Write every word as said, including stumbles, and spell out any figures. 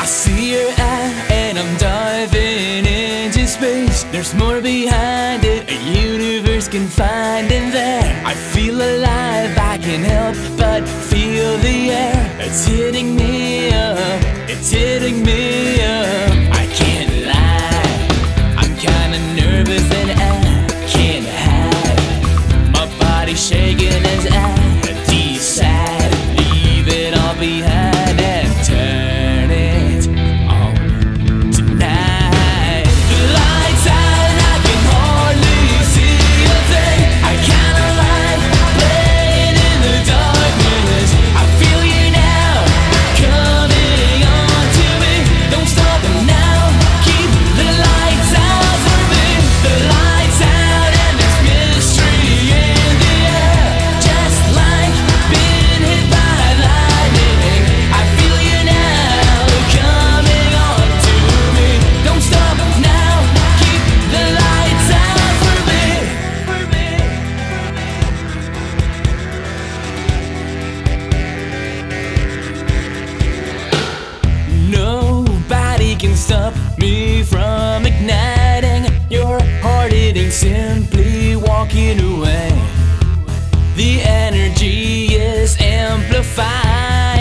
see your eye and I'm diving into space. There's more behind it, a universe can find in there. I feel alive, I can't help but feel the air. It's hitting me up, it's hitting me up. I can't lie, I'm kinda nervous and I can't hide. My body's shaking as I decide to leave it all behind and turn it on tonight. The lights out and I can hardly see a thing. I kinda like playing in the darkness. I feel you now, coming on to me. Don't stop it now, keep the lights out for me. The lights out and there's mystery in the air. Just like being hit by lightning. I feel you now, coming on to me. Don't stop now, keep the lights out for me. For me. Nobody can stop me from igniting your heart. It ain't simply walking away. The energy is amplified.